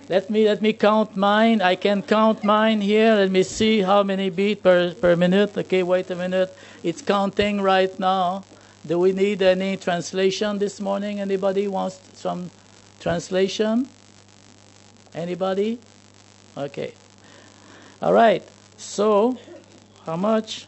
Let me count mine. I can count mine here. Let me see how many beats per minute. Okay, wait a minute. It's counting right now. Do we need any translation this morning? Anybody wants some translation? Anybody? Okay. All right. So, how much?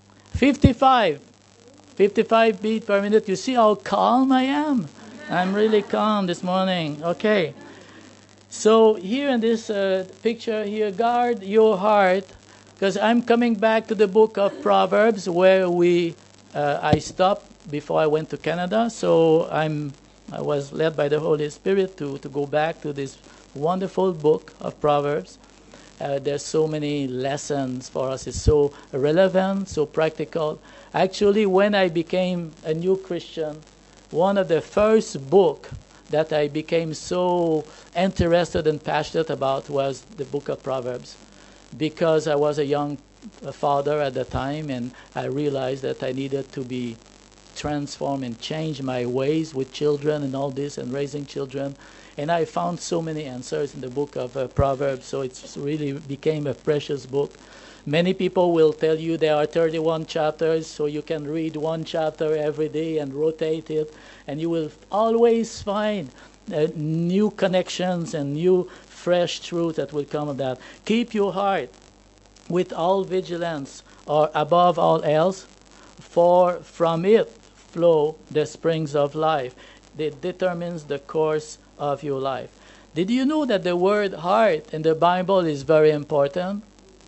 55. 55 beats per minute. You see how calm I am? I'm really calm this morning. Okay. So here in this picture here, guard your heart, because I'm coming back to the book of Proverbs where I stopped before I went to Canada. So I was led by the Holy Spirit to go back to this wonderful book of Proverbs. There's so many lessons for us. It's so relevant, so practical. Actually, when I became a new Christian, one of the first book that I became so interested and passionate about was the book of Proverbs, because I was a young father at the time, and I realized that I needed to be transformed and change my ways with children and all this and raising children. And I found so many answers in the book of Proverbs, so it really became a precious book. Many people will tell you there are 31 chapters, so you can read one chapter every day and rotate it, and you will always find new connections and new fresh truth that will come of that. Keep your heart with all vigilance, or above all else, for from it flow the springs of life. It determines the course of your life. Did you know that the word heart in the Bible is very important?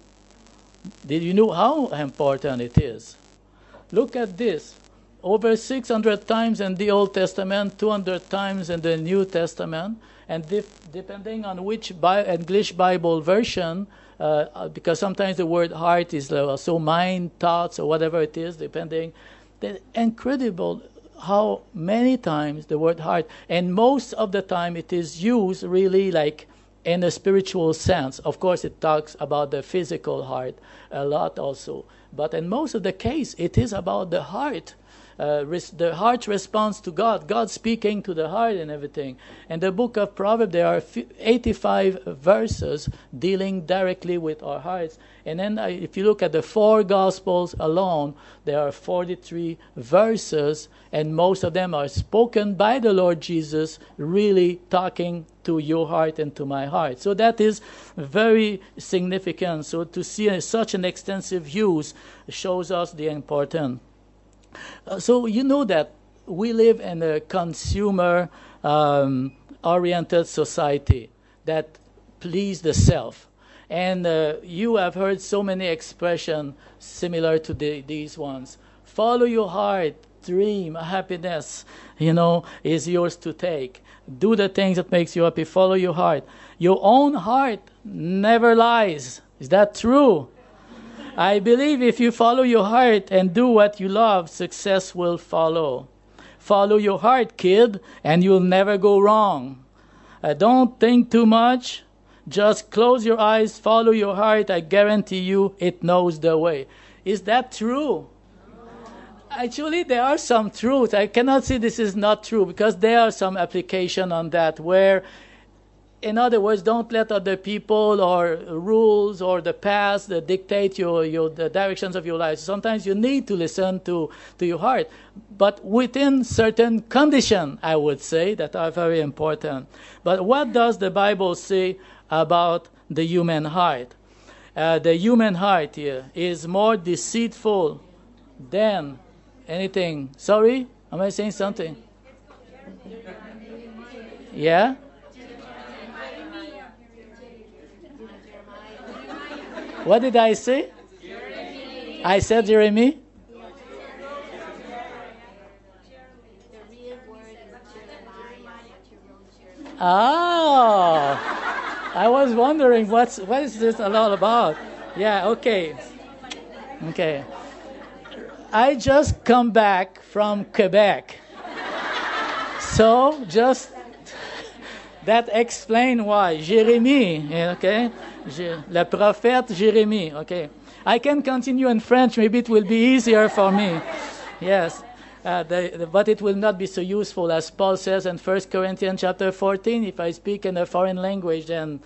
Did you know how important it is? Look at this. Over 600 times in the Old Testament, 200 times in the New Testament, and depending on which English Bible version, because sometimes the word heart is also mind, thoughts, or whatever it is, depending. Incredible how many times the word heart, and most of the time it is used really like in a spiritual sense. Of course, it talks about the physical heart a lot also. But in most of the case, it is about the heart. The heart responds to God, God speaking to the heart and everything. In the book of Proverbs, there are 85 verses dealing directly with our hearts. And then if you look at the 4 Gospels alone, there are 43 verses, and most of them are spoken by the Lord Jesus, really talking to your heart and to my heart. So that is very significant. So to see such an extensive use shows us the importance. So you know that we live in a consumer-oriented society that please the self. And you have heard so many expressions similar to these ones. Follow your heart, dream, happiness, is yours to take. Do the things that makes you happy. Follow your heart. Your own heart never lies. Is that true? I believe if you follow your heart and do what you love, success will follow. Follow your heart, kid, and you'll never go wrong. Don't think too much. Just close your eyes, follow your heart. I guarantee you it knows the way. Is that true? Actually, there are some truths. I cannot say this is not true, because there are some application on that where, in other words, don't let other people or rules or the past dictate the directions of your life. Sometimes you need to listen to your heart, but within certain conditions, I would say, that are very important. But what does the Bible say about the human heart? The human heart here is more deceitful than anything. Sorry? Am I saying something? Yeah? What did I say? Jeremy. I said Jeremy? Oh, I was wondering what is this all about? Yeah, okay. I just come back from Quebec. So just that explains why. Jérémie, okay? Le prophète Jérémie, okay? I can continue in French, maybe it will be easier for me. Yes. But it will not be so useful, as Paul says in 1 Corinthians chapter 14. If I speak in a foreign language, then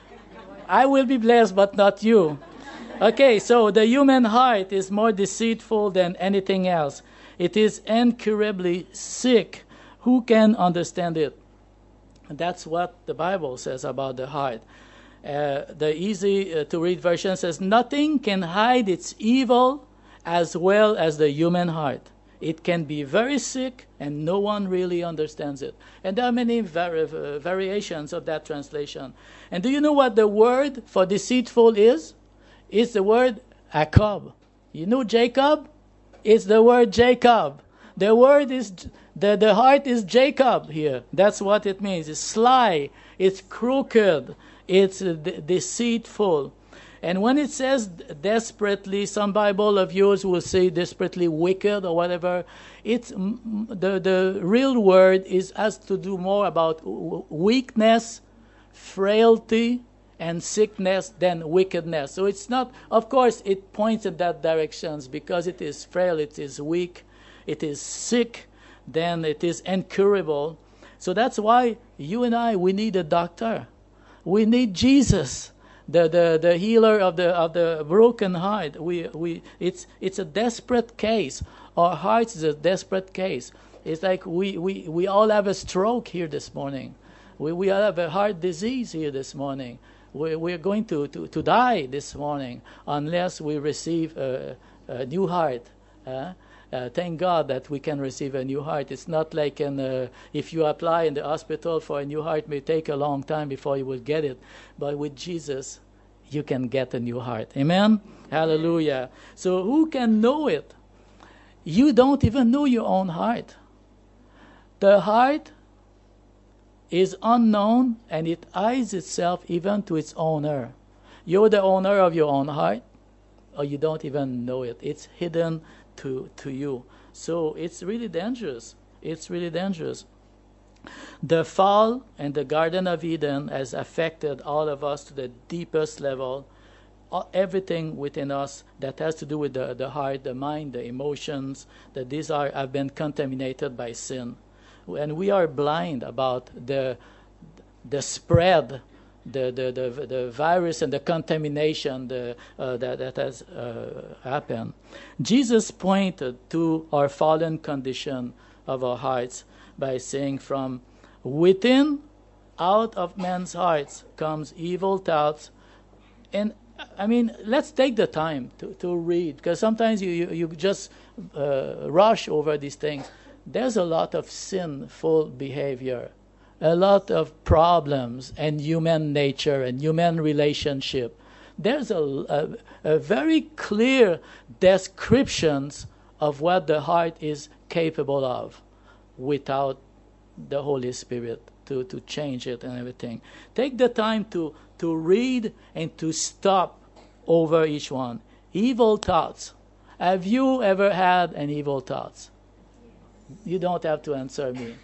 I will be blessed, but not you. Okay, so the human heart is more deceitful than anything else. It is incurably sick. Who can understand it? And that's what the Bible says about the heart. The easy to read version says, nothing can hide its evil as well as the human heart. It can be very sick and no one really understands it. And there are many variations of that translation. And do you know what the word for deceitful is? It's the word Jacob. You know Jacob? It's the word Jacob. The word is, the heart is Jacob here. That's what it means. It's sly. It's crooked. It's deceitful. And when it says desperately, some Bible of yours will say desperately wicked or whatever. It's the real word has to do more about weakness, frailty, and sickness than wickedness. So it's not, of course, it points in that directions because it is frail, it is weak, it is sick, then it is incurable. So that's why you and I, we need a doctor. We need Jesus, the healer of the broken heart. It's a desperate case. Our hearts is a desperate case. It's like we all have a stroke here this morning. We all have a heart disease here this morning. We're going to die this morning unless we receive a new heart. Thank God that we can receive a new heart. It's not like if you apply in the hospital for a new heart, it may take a long time before you will get it. But with Jesus, you can get a new heart. Amen? Hallelujah. So who can know it? You don't even know your own heart. The heart is unknown and it hides itself even to its owner. You're the owner of your own heart, or you don't even know it. It's hidden to you. So it's really dangerous. It's really dangerous. The fall in the Garden of Eden has affected all of us to the deepest level. Everything within us that has to do with the heart, the mind, the emotions, the desire have been contaminated by sin. And we are blind about the spread, the virus and the contamination that has happened. Jesus pointed to our fallen condition of our hearts by saying, from within, out of men's hearts comes evil thoughts. And I mean, let's take the time to read, because sometimes you just rush over these things. There's a lot of sinful behavior, a lot of problems and human nature and human relationship. There's a very clear descriptions of what the heart is capable of without the Holy Spirit to change it and everything. Take the time to read and to stop over each one. Evil thoughts. Have you ever had an evil thoughts? You don't have to answer me,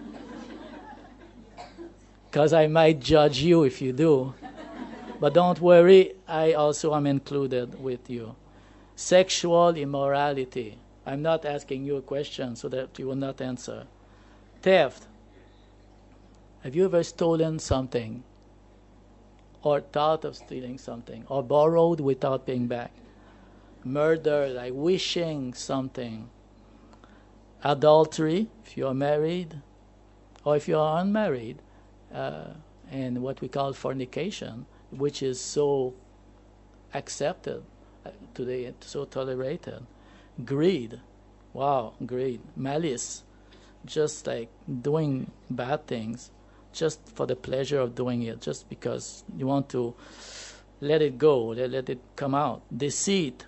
because I might judge you if you do. But don't worry, I also am included with you. Sexual immorality. I'm not asking you a question so that you will not answer. Theft. Have you ever stolen something, or thought of stealing something, or borrowed without paying back? Murder, like wishing something. Adultery, if you're married, or if you're unmarried, and what we call fornication, which is so accepted today, so tolerated. Greed, wow, greed. Malice, just like doing bad things, just for the pleasure of doing it, just because you want to let it go, let it come out. Deceit,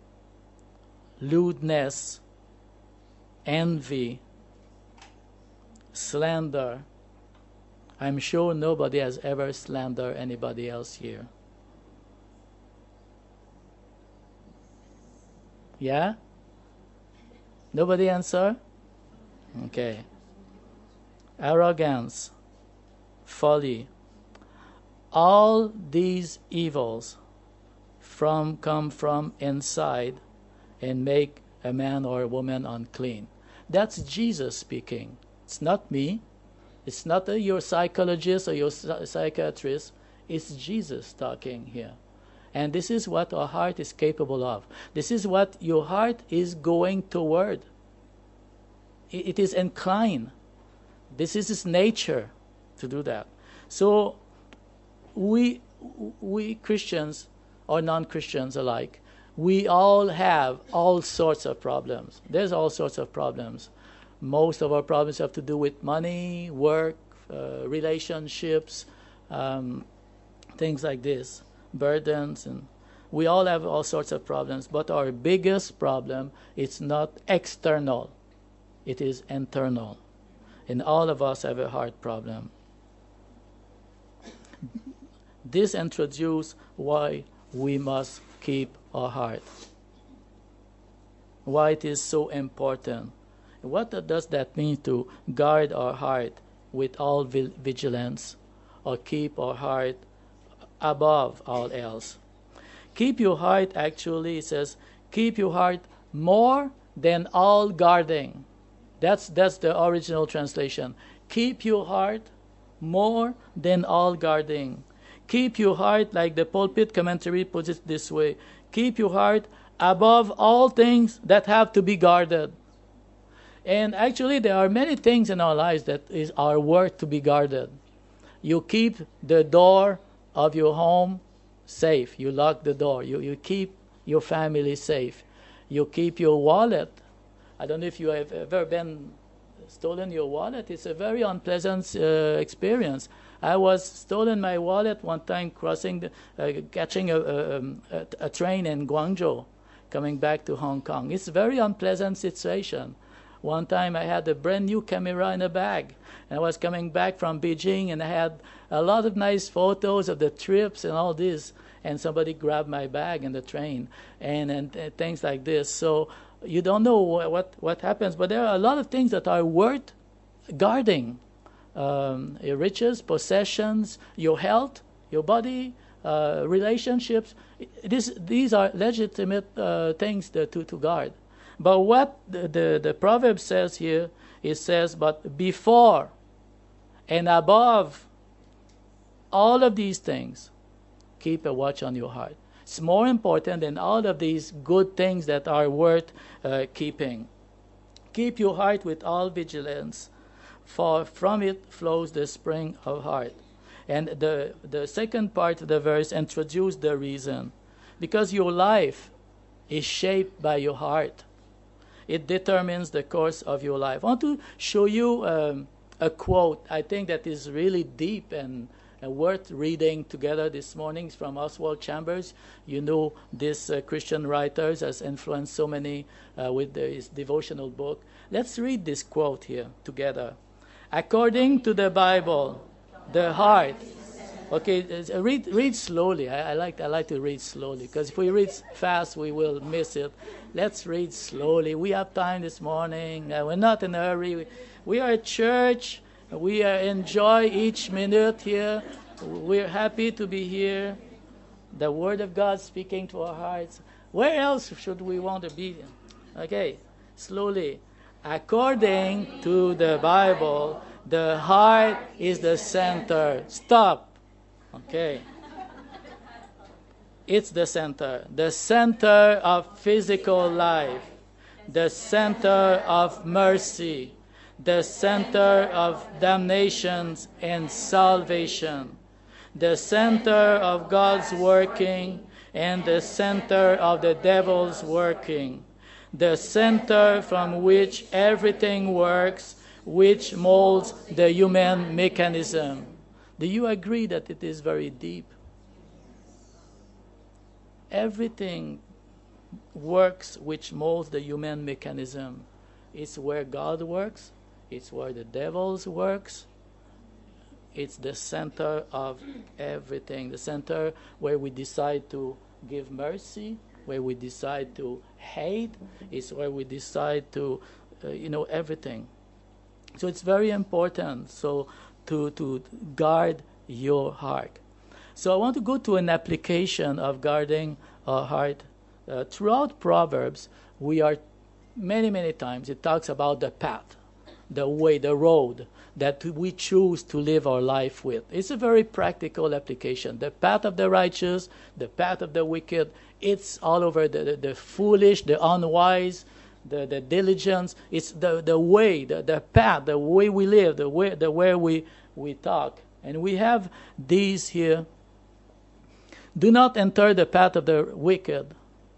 lewdness, envy, slander. I'm sure nobody has ever slandered anybody else here. Yeah? Nobody answer? Okay. Arrogance, folly. All these evils come from inside and make a man or a woman unclean. That's Jesus speaking. It's not me. It's not your psychologist or your psychiatrist. It's Jesus talking here. And this is what our heart is capable of. This is what your heart is going toward. It is inclined. This is its nature to do that. So we Christians or non-Christians alike, we all have all sorts of problems. There's all sorts of problems. Most of our problems have to do with money, work, relationships, things like this, burdens, and we all have all sorts of problems. But our biggest problem is not external; it is internal, and all of us have a heart problem. This introduces why we must keep our heart, why it is so important. What does that mean to guard our heart with all vigilance, or keep our heart above all else? Keep your heart, actually, it says, keep your heart more than all guarding. That's the original translation. Keep your heart more than all guarding. Keep your heart, like the pulpit commentary puts it this way, keep your heart above all things that have to be guarded. And actually, there are many things in our lives that are worth to be guarded. You keep the door of your home safe. You lock the door. You keep your family safe. You keep your wallet. I don't know if you have ever been stolen your wallet. It's a very unpleasant experience. I was stolen my wallet one time catching a train in Guangzhou, coming back to Hong Kong. It's a very unpleasant situation. One time I had a brand new camera in a bag, and I was coming back from Beijing, and I had a lot of nice photos of the trips and all this, and somebody grabbed my bag in the train, and things like this. So you don't know what happens, but there are a lot of things that are worth guarding. Your riches, possessions, your health, your body, relationships. These are legitimate things to guard. But what the proverb says here, it says, but before and above all of these things, keep a watch on your heart. It's more important than all of these good things that are worth keeping. Keep your heart with all vigilance, for from it flows the spring of heart. And the second part of the verse introduces the reason. Because your life is shaped by your heart. It determines the course of your life. I want to show you a quote I think that is really deep and worth reading together this morning. It's from Oswald Chambers. You know this Christian writer has influenced so many with his devotional book. Let's read this quote here together. According to the Bible, the heart. Okay, read slowly. I like to read slowly, because if we read fast, we will miss it. Let's read slowly. We have time this morning. We're not in a hurry. We are a church. We enjoy each minute here. We're happy to be here. The Word of God speaking to our hearts. Where else should we want to be? Okay, slowly. According to the Bible, the heart is the center. Stop. Okay. It's the center of physical life, the center of mercy, the center of damnation and salvation, the center of God's working and the center of the devil's working, the center from which everything works, which molds the human mechanism. Do you agree that it is very deep? Everything works which molds the human mechanism. It's where God works. It's where the devil works. It's the center of everything. The center where we decide to give mercy, where we decide to hate. It's where we decide to, everything. So it's very important. So to guard your heart. So I want to go to an application of guarding our heart. Throughout Proverbs, we are many times it talks about the path, the way, the road that we choose to live our life with. It's a very practical application. The path of the righteous, the path of the wicked, it's all over the foolish, the unwise, the diligence. It's the way, the path, the way we live, the way we talk. And we have these here. Do not enter the path of the wicked.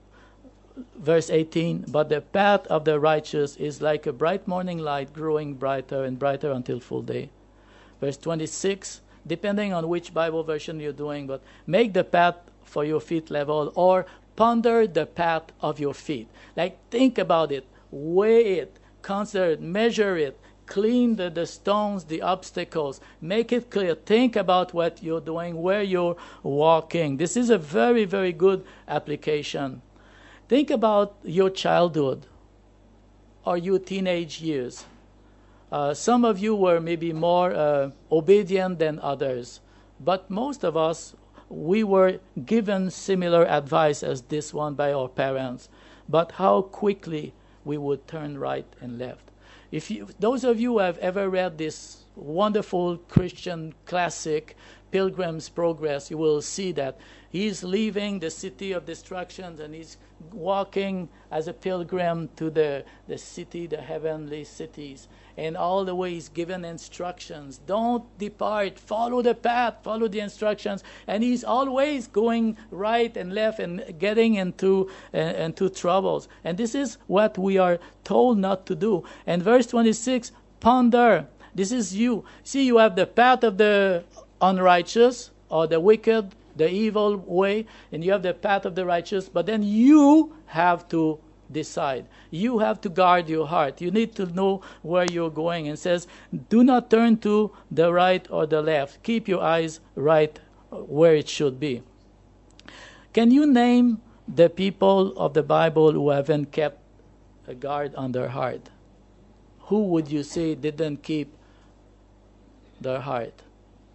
Verse 18, but the path of the righteous is like a bright morning light, growing brighter and brighter until full day. Verse 26, depending on which Bible version you're doing, but make the path for your feet level, or ponder the path of your feet. Like, think about it, weigh it, consider it, measure it, clean the stones, the obstacles, make it clear. Think about what you're doing, where you're walking. This is a very, very good application. Think about your childhood or your teenage years. Some of you were maybe more obedient than others, but most of us, we were given similar advice as this one by our parents, but how quickly we would turn right and left. Those of you who have ever read this wonderful Christian classic, Pilgrim's Progress, you will see that he's leaving the city of destruction and he's walking as a pilgrim to the city, the heavenly cities. And all the way he's given instructions. Don't depart. Follow the path. Follow the instructions. And he's always going right and left and getting into troubles. And this is what we are told not to do. And verse 26, ponder. This is you. See, you have the path of the unrighteous or the wicked, the evil way, and you have the path of the righteous, but then you have to decide. You have to guard your heart. You need to know where you're going. And it says, do not turn to the right or the left. Keep your eyes right where it should be. Can you name the people of the Bible who haven't kept a guard on their heart? Who would you say didn't keep their heart?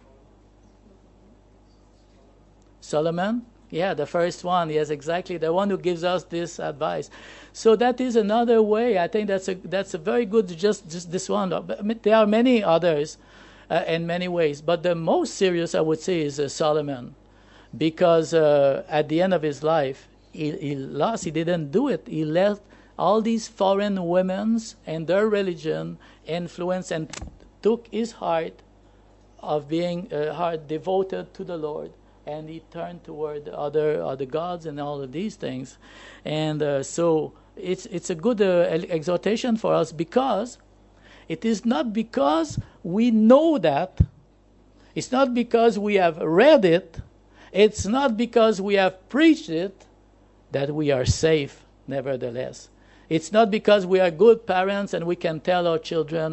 Solomon? Yeah, the first one. Yes, exactly. The one who gives us this advice. So that is another way. I think that's a very good, just this one. There are many others in many ways. But the most serious, I would say, is Solomon. Because at the end of his life, he lost. He didn't do it. He let all these foreign women and their religion influence and took his heart of being heart devoted to the Lord. And he turned toward other gods and all of these things. And so it's a good exhortation for us, because it is not because we know that. It's not because we have read it. It's not because we have preached it that we are safe, nevertheless. It's not because we are good parents and we can tell our children,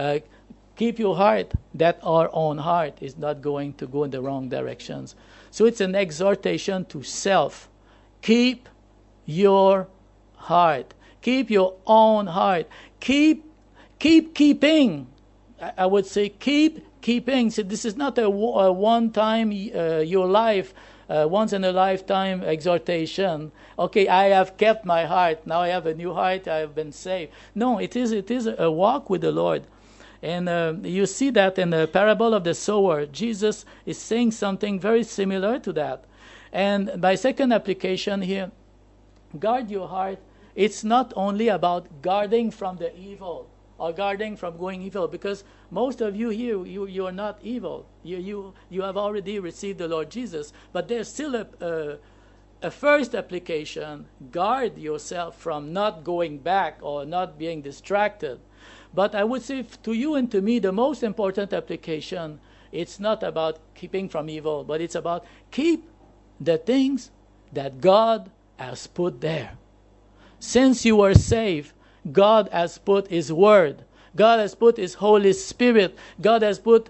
keep your heart, that our own heart is not going to go in the wrong directions. So it's an exhortation to self. Keep your heart. Keep your own heart. Keep keeping. I would say keep keeping. So this is not a one-time your life, once in a lifetime exhortation. Okay, I have kept my heart. Now I have a new heart. I have been saved. No, it is a walk with the Lord. And you see that in the parable of the sower. Jesus is saying something very similar to that. And my second application here, guard your heart. It's not only about guarding from the evil or guarding from going evil, because most of you here, you are not evil. You have already received the Lord Jesus. But there's still a first application. Guard yourself from not going back or not being distracted. But I would say to you and to me, the most important application, it's not about keeping from evil, but it's about keep the things that God has put there. Since you are saved, God has put His Word. God has put His Holy Spirit. God has put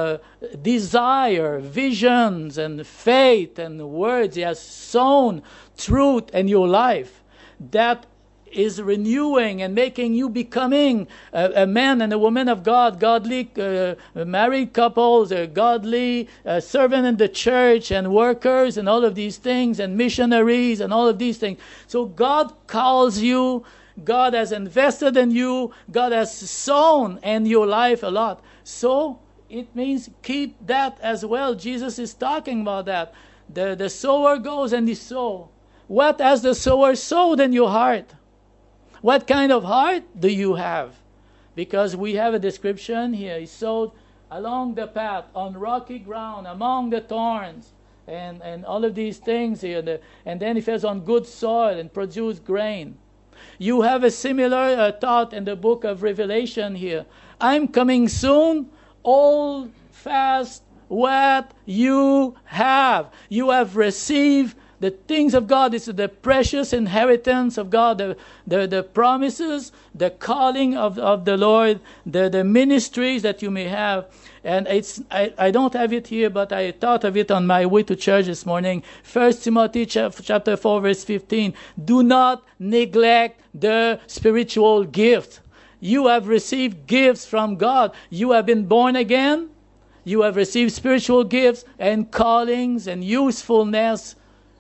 desire, visions, and faith and words. He has sown truth in your life. That is renewing and making you becoming a man and a woman of God, godly married couples, a godly servant in the church, and workers, and all of these things, and missionaries, and all of these things. So God calls you. God has invested in you. God has sown in your life a lot. So it means keep that as well. Jesus is talking about that. The sower goes and he sows. What has the sower sowed in your heart? What kind of heart do you have? Because we have a description here. He sowed along the path, on rocky ground, among the thorns, and all of these things here. And then he says on good soil and produced grain. You have a similar thought in the book of Revelation here. I'm coming soon. Hold fast what you have. You have received the things of God. This is the precious inheritance of God, the promises, the calling of the Lord, the ministries that you may have. And I don't have it here, but I thought of it on my way to church this morning. 1 Timothy chapter 4, verse 15. Do not neglect the spiritual gift. You have received gifts from God. You have been born again. You have received spiritual gifts and callings and usefulness.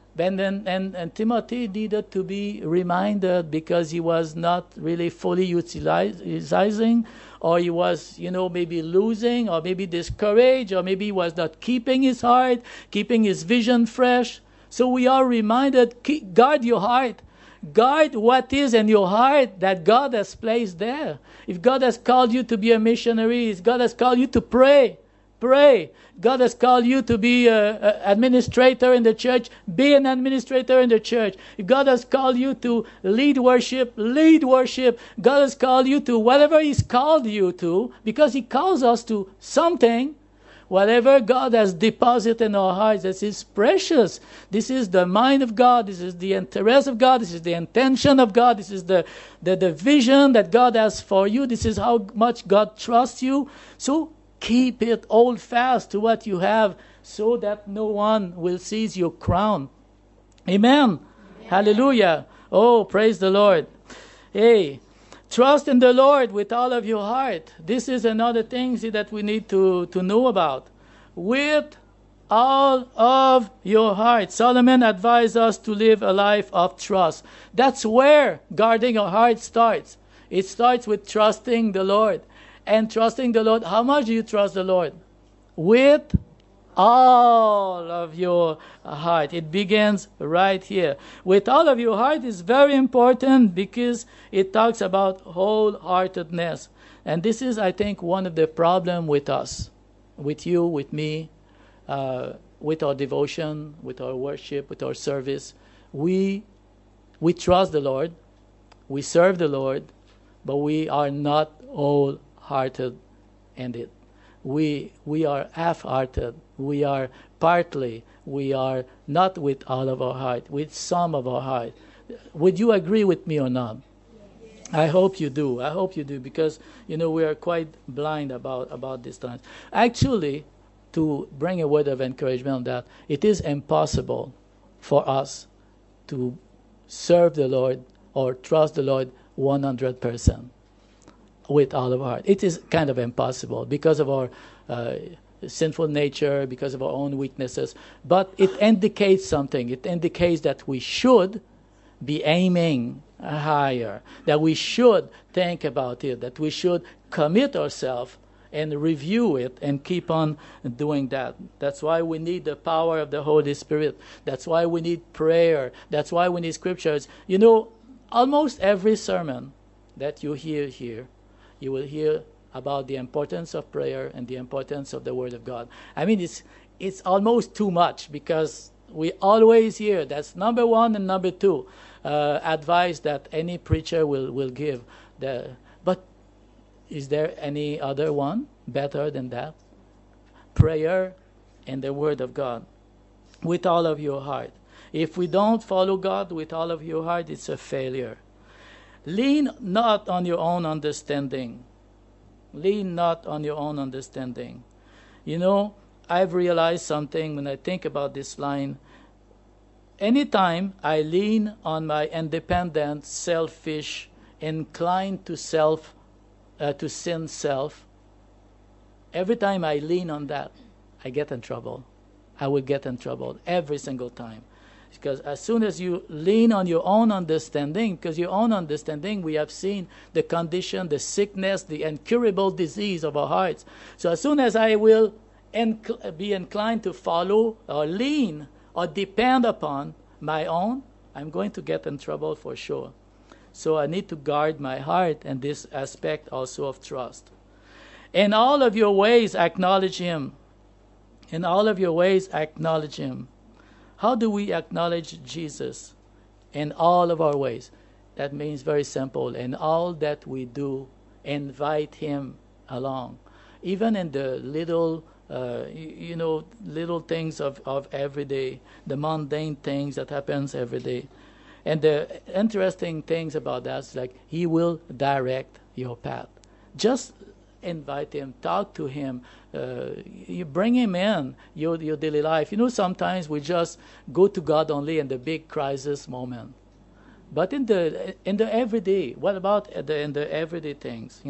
And Timothy needed to be reminded because he was not really fully utilizing, or he was, maybe losing, or maybe discouraged, or maybe he was not keeping his heart, keeping his vision fresh. So we are reminded, guard your heart. Guard what is in your heart that God has placed there. If God has called you to be a missionary, if God has called you to pray, pray. God has called you to be an administrator in the church. Be an administrator in the church. If God has called you to lead worship, lead worship. God has called you to whatever He's called you to, because He calls us to something. Whatever God has deposited in our hearts, this is precious. This is the mind of God. This is the interest of God. This is the intention of God. This is the vision that God has for you. This is how much God trusts you. So keep it, hold fast to what you have, so that no one will seize your crown. Amen. Hallelujah. Oh, praise the Lord. Hey, trust in the Lord with all of your heart. This is another thing that we need to know about. With all of your heart. Solomon advised us to live a life of trust. That's where guarding our heart starts. It starts with trusting the Lord. And trusting the Lord, how much do you trust the Lord? With all of your heart. It begins right here. With all of your heart is very important because it talks about wholeheartedness. And this is, I think, one of the problems with us, with you, with me, with our devotion, with our worship, with our service. We trust the Lord, we serve the Lord, but we are not wholehearted in it. We are half-hearted. We are partly. We are not with all of our heart, with some of our heart. Would you agree with me or not? I hope you do. I hope you do, because we are quite blind about this time. Actually, to bring a word of encouragement on that, it is impossible for us to serve the Lord or trust the Lord 100%. With all of our heart. It is kind of impossible because of our sinful nature, because of our own weaknesses. But it indicates something. It indicates that we should be aiming higher, that we should think about it, that we should commit ourselves and review it and keep on doing that. That's why we need the power of the Holy Spirit. That's why we need prayer. That's why we need scriptures. Almost every sermon that you hear here, you will hear about the importance of prayer and the importance of the Word of God. I mean, it's almost too much, because we always hear that's number one and number two advice that any preacher will give. But is there any other one better than that? Prayer and the Word of God with all of your heart. If we don't follow God with all of your heart, it's a failure. Lean not on your own understanding. Lean not on your own understanding. I've realized something when I think about this line. Anytime I lean on my independent, selfish, inclined to sin self, every time I lean on that, I get in trouble. I will get in trouble every single time. Because as soon as you lean on your own understanding, because your own understanding, we have seen the condition, the sickness, the incurable disease of our hearts. So as soon as I will be inclined to follow or lean or depend upon my own, I'm going to get in trouble for sure. So I need to guard my heart and this aspect also of trust. In all of your ways, acknowledge Him. In all of your ways, acknowledge Him. How do we acknowledge Jesus? In all of our ways. That means very simple. In all that we do, invite Him along. Even in the little, little things of every day, the mundane things that happens every day. And the interesting things about that is like He will direct your path. Just invite Him, talk to Him, you bring Him in your daily life. Sometimes we just go to God only in the big crisis moment, but in the everyday, what about in the everyday things?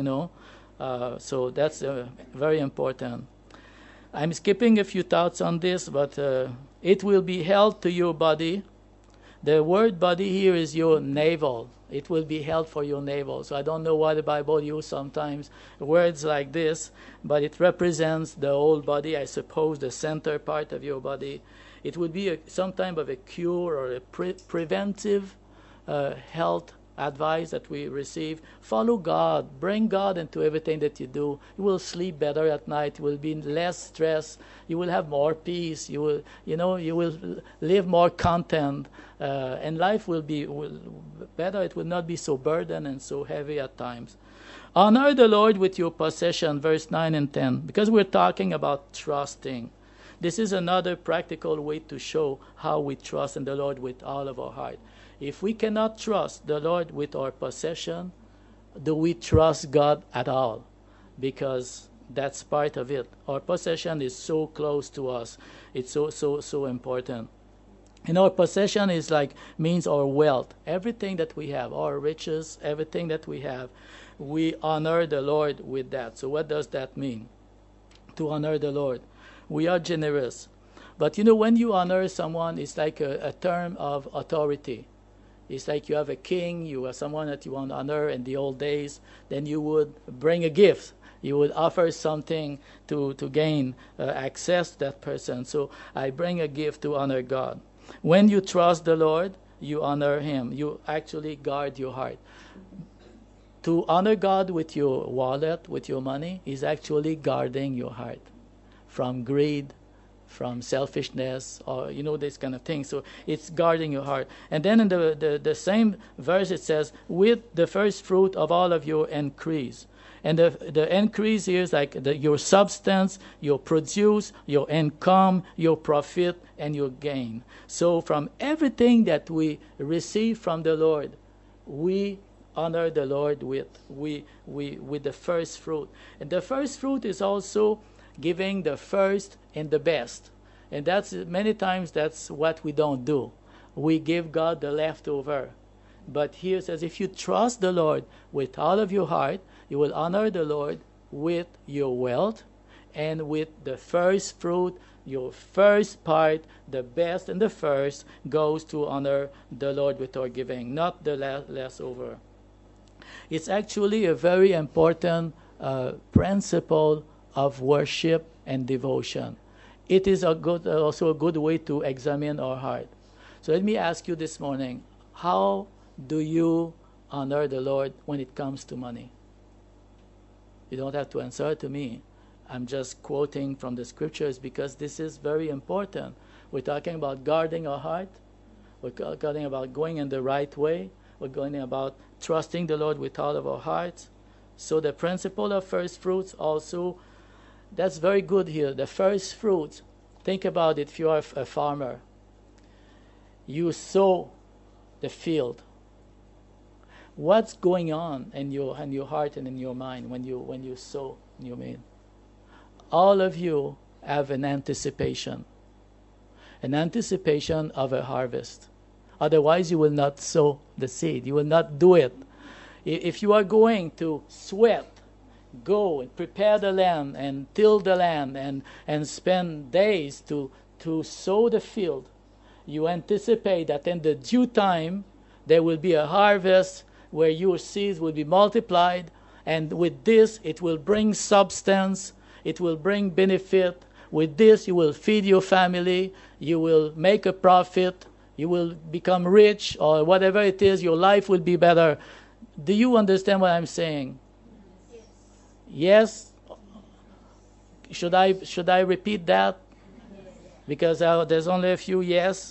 So that's very important. I'm skipping a few thoughts on this, but it will be held to your body. The word body here is your navel. It will be held for your navel. So I don't know why the Bible uses sometimes words like this, but it represents the whole body, I suppose, the center part of your body. It would be some type of a cure or a preventive health advice that we receive. Follow God. Bring God into everything that you do. You will sleep better at night. You will be less stressed. You will have more peace. You will live more content, and life will be better. It will not be so burdened and so heavy at times. Honor the Lord with your possession, verse 9 and 10, because we're talking about trusting. This is another practical way to show how we trust in the Lord with all of our heart. If we cannot trust the Lord with our possession, do we trust God at all? Because that's part of it. Our possession is so close to us. It's so important. And our possession means our wealth. Everything that we have, our riches, everything that we have, we honor the Lord with that. So what does that mean? To honor the Lord. We are generous. But when you honor someone, it's like a term of authority. It's like you have a king, you have someone that you want to honor in the old days, then you would bring a gift. You would offer something to gain access to that person. So I bring a gift to honor God. When you trust the Lord, you honor Him. You actually guard your heart. To honor God with your wallet, with your money, is actually guarding your heart from greed, from selfishness, or this kind of thing. So it's guarding your heart. And then in the same verse it says, with the first fruit of all of your increase. And the increase here is like your substance, your produce, your income, your profit, and your gain. So from everything that we receive from the Lord, we honor the Lord with the first fruit. And the first fruit is also giving the first and the best. And many times that's what we don't do. We give God the leftover. But here it says, if you trust the Lord with all of your heart, you will honor the Lord with your wealth and with the first fruit. Your first part, the best and the first, goes to honor the Lord with our giving, not the leftover. It's actually a very important principle of worship and devotion. It is also a good way to examine our heart. So let me ask you this morning, how do you honor the Lord when it comes to money? You don't have to answer to me. I'm just quoting from the scriptures because this is very important. We're talking about guarding our heart. We're talking about going in the right way. We're going about trusting the Lord with all of our hearts. So the principle of first fruits also, that's very good here. The first fruits, think about it if you are a farmer. You sow the field. What's going on in your heart and in your mind when you sow in your mind? All of you have an anticipation of a harvest. Otherwise, you will not sow the seed. You will not do it. If you are going to sweat, go and prepare the land and till the land and spend days to sow the field, you anticipate that in the due time there will be a harvest where your seeds will be multiplied, and with this it will bring substance, it will bring benefit. With this you will feed your family, you will make a profit, you will become rich, or whatever it is, your life will be better. Do you understand what I'm saying? Yes? Should I repeat that? Because there's only a few yes.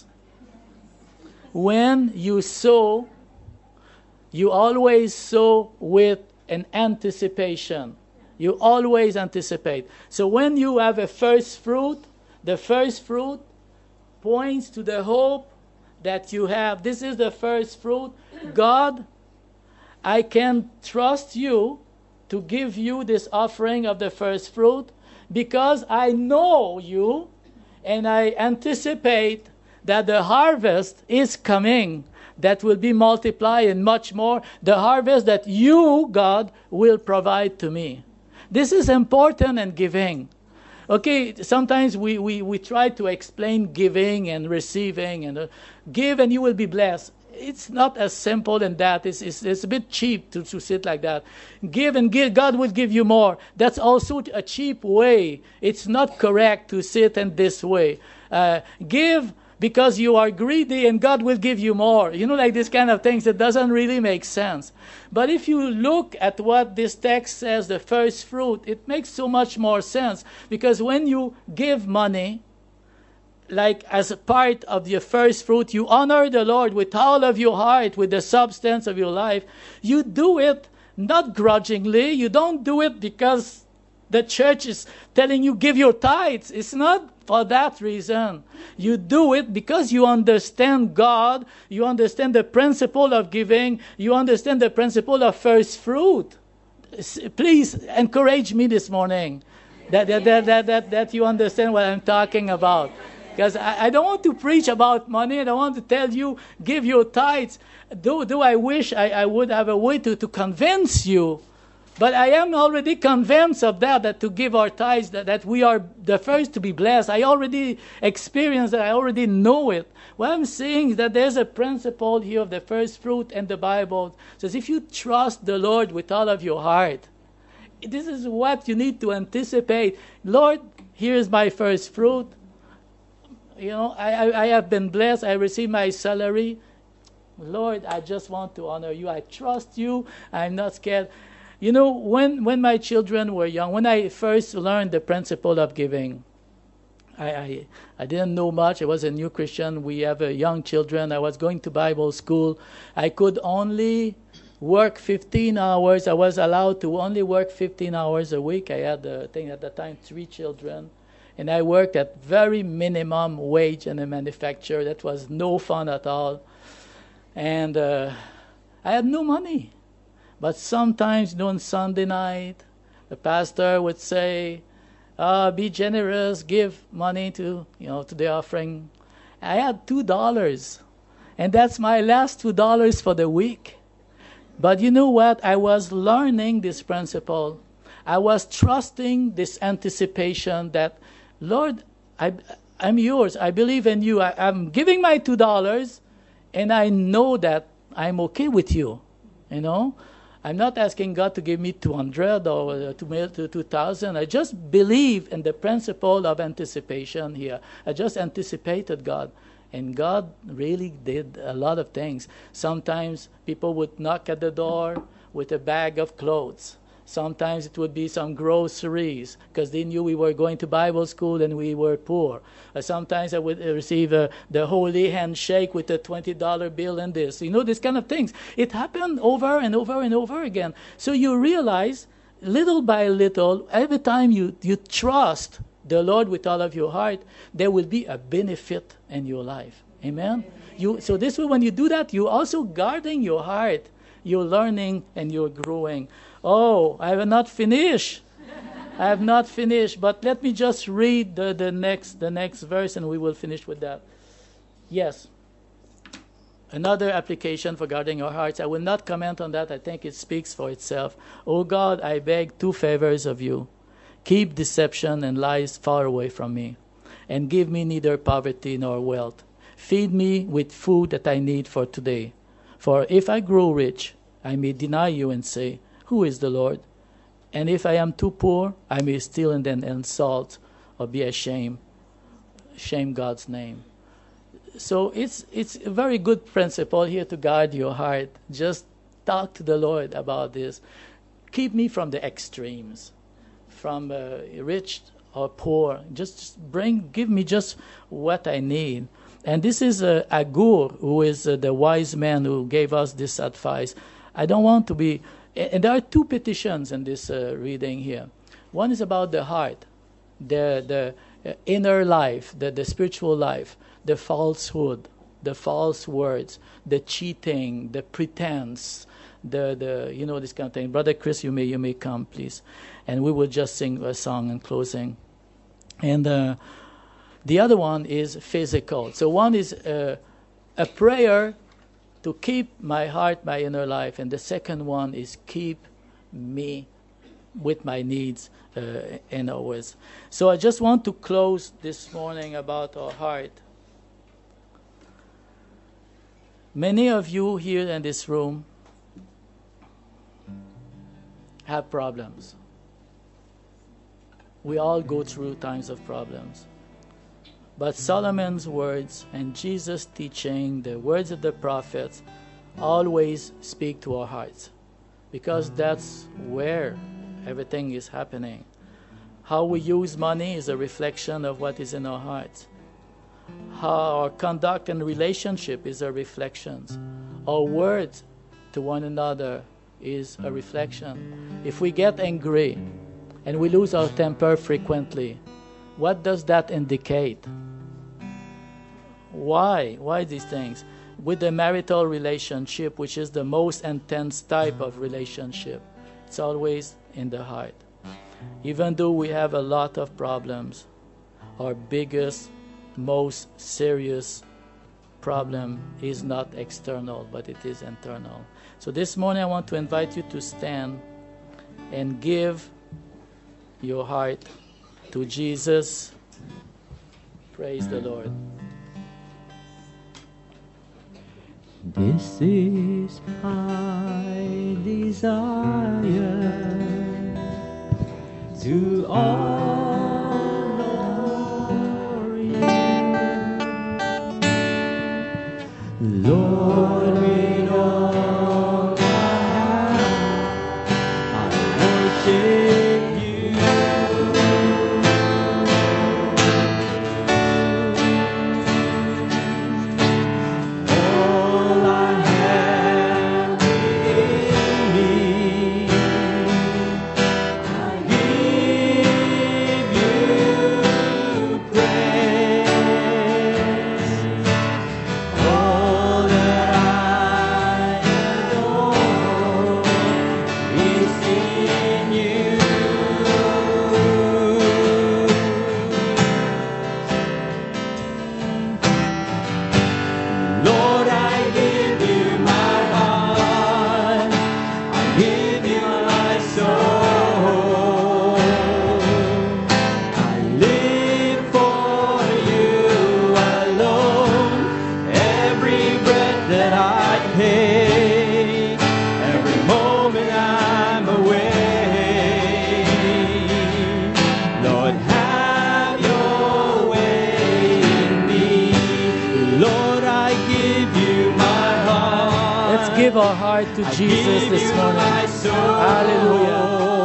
When you sow, you always sow with an anticipation. You always anticipate. So when you have a first fruit, the first fruit points to the hope that you have. This is the first fruit. God, I can trust you to give you this offering of the first fruit because I know you and I anticipate that the harvest is coming that will be multiplied and much more. The harvest that you, God, will provide to me. This is important in giving. Okay, sometimes we try to explain giving and receiving and give and you will be blessed. It's not as simple as that. It's a bit cheap to sit like that. Give and give, God will give you more. That's also a cheap way. It's not correct to sit in this way. Give because you are greedy and God will give you more. You know, like this kind of things, it doesn't really make sense. But if you look at what this text says, the first fruit, it makes so much more sense. Because when you give money, like as a part of your first fruit, you honor the Lord with all of your heart, with the substance of your life. You do it not grudgingly. You don't do it because the church is telling you give your tithes. It's not for that reason. You do it because you understand God. You understand the principle of giving. You understand the principle of first fruit. Please encourage me this morning that you understand what I'm talking about. Because I don't want to preach about money. I don't want to tell you, give your tithes. Though I wish I would have a way to convince you. But I am already convinced of that to give our tithes, that we are the first to be blessed. I already experienced that. I already know it. What I'm saying is that there's a principle here of the first fruit in the Bible. It says if you trust the Lord with all of your heart, this is what you need to anticipate. Lord, here's my first fruit. You know, I have been blessed. I received my salary. Lord, I just want to honor you. I trust you. I'm not scared. You know, when my children were young, when I first learned the principle of giving, I didn't know much. I was a new Christian. We have young children. I was going to Bible school. I could only work 15 hours. I was allowed to only work 15 hours a week. I had, I think at the time, 3 children. And I worked at very minimum wage in a manufacturer. That was no fun at all. And I had no money. But sometimes on Sunday night, the pastor would say, be generous, give money to the offering. I had $2. And that's my last $2 for the week. But you know what? I was learning this principle. I was trusting this anticipation that, Lord, I'm yours. I believe in you. I'm giving my $2, and I know that I'm okay with you. You know? I'm not asking God to give me 200 or 2,000. I just believe in the principle of anticipation here. I just anticipated God. And God really did a lot of things. Sometimes people would knock at the door with a bag of clothes. Sometimes it would be some groceries because they knew we were going to Bible school and we were poor. Sometimes I would receive the holy handshake with a $20 bill and this. You know, these kind of things. It happened over and over and over again. So you realize, little by little, every time you trust the Lord with all of your heart, there will be a benefit in your life. Amen? So this way, when you do that, you're also guarding your heart. You're learning and you're growing. Oh, I have not finished. I have not finished. But let me just read the next verse and we will finish with that. Yes. Another application for guarding our hearts. I will not comment on that. I think it speaks for itself. Oh God, I beg 2 favors of you. Keep deception and lies far away from me, and give me neither poverty nor wealth. Feed me with food that I need for today. For if I grow rich, I may deny you and say, who is the Lord? And if I am too poor, I may steal and then insult or be ashamed, shame God's name. So it's a very good principle here to guard your heart. Just talk to the Lord about this. Keep me from the extremes, from rich or poor. Just give me just what I need. And this is Agur, who is the wise man who gave us this advice. I don't want to be... And there are two petitions in this reading here. One is about the heart, the inner life, the spiritual life, the falsehood, the false words, the cheating, the pretense, the this kind of thing. Brother Chris, you may come, please. And we will just sing a song in closing. And the other one is physical. So one is a prayer to keep my heart, my inner life. And the second one is keep me with my needs and always. So I just want to close this morning about our heart. Many of you here in this room have problems. We all go through times of problems. But Solomon's words and Jesus' teaching, the words of the prophets, always speak to our hearts, because that's where everything is happening. How we use money is a reflection of what is in our hearts. How our conduct and relationship is a reflection. Our words to one another is a reflection. If we get angry and we lose our temper frequently, what does that indicate? Why these things? With the marital relationship, which is the most intense type of relationship, it's always in the heart. Even though we have a lot of problems, our biggest, most serious problem is not external, but it is internal. So this morning I want to invite you to stand and give your heart to Jesus. Praise the Lord. This is my desire, to honor you, Lord. With all I have, I worship you. All I have within me, I give you praise. All that I adore is in you. Lord, I give you my heart, I give you my soul. I live for you alone. Every breath that I take, every moment I'm awake. Lord, have your way in me. Lord, I give you my heart. Let's give our heart to Jesus this morning. Hallelujah.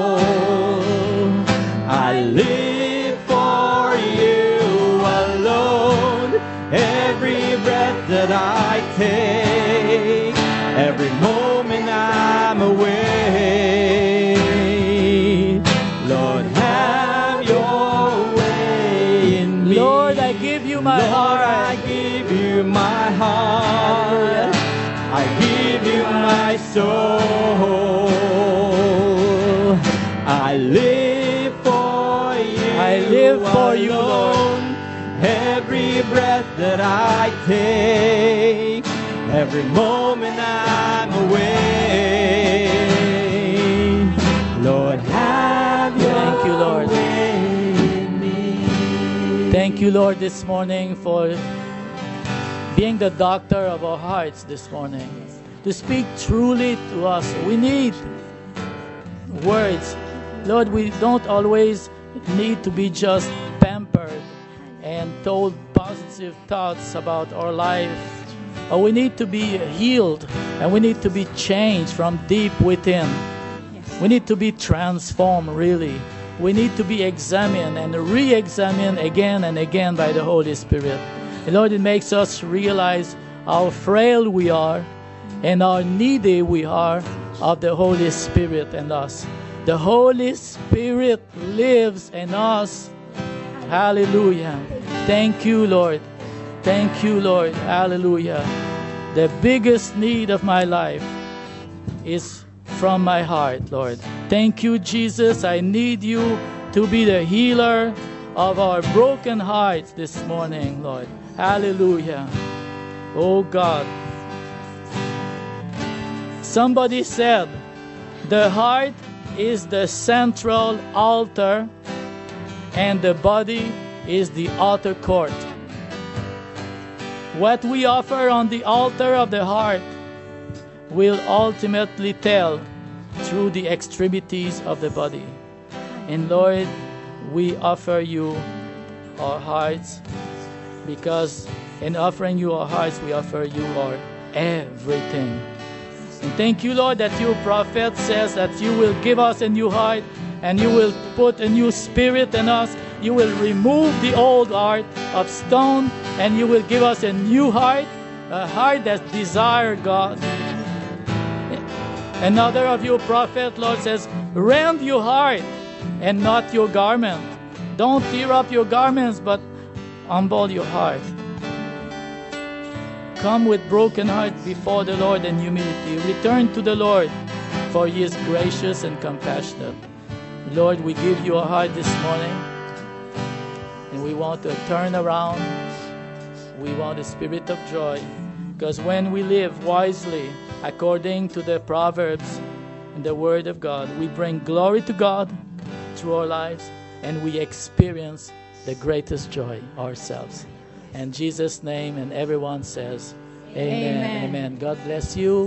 I live for you alone. Every breath that I take, every moment I'm awake. Lord, have your way in me. Lord, I give you my Lord, heart. I give you my heart. I give you my soul. I live for you. I live for you, Lord. alone. Every breath that I take, every moment I'm awake. Lord, have your Thank you, Lord. way in me. Thank you, Lord, this morning for being the doctor of our hearts this morning, to speak truly to us. We need words. Lord, we don't always need to be just pampered and told positive thoughts about our life. We need to be healed, and we need to be changed from deep within. We need to be transformed, really. We need to be examined and re-examined again and again by the Holy Spirit. And Lord, it makes us realize how frail we are and how needy we are of the Holy Spirit and us. The Holy Spirit lives in us. Hallelujah. Thank you, Lord. Thank you, Lord. Hallelujah. The biggest need of my life is from my heart, Lord. Thank you, Jesus. I need you to be the healer of our broken hearts this morning, Lord. Hallelujah. Oh God. Somebody said, the heart is the central altar and the body is the outer court. What we offer on the altar of the heart will ultimately tell through the extremities of the body. And Lord, we offer you our hearts, because in offering you our hearts, we offer you our everything. And thank you, Lord, that your prophet says that you will give us a new heart and you will put a new spirit in us. You will remove the old heart of stone and you will give us a new heart, a heart that desires God. Another of your prophet, Lord, says, rend your heart and not your garment. Don't tear up your garments, but humble your heart. Come with broken heart before the Lord in humility. Return to the Lord, for He is gracious and compassionate. Lord, we give you a heart this morning, and we want to turn around. We want a spirit of joy, because when we live wisely, according to the Proverbs and the Word of God, we bring glory to God through our lives, and we experience the greatest joy ourselves. In Jesus' name, and everyone says, Amen. Amen. God bless you.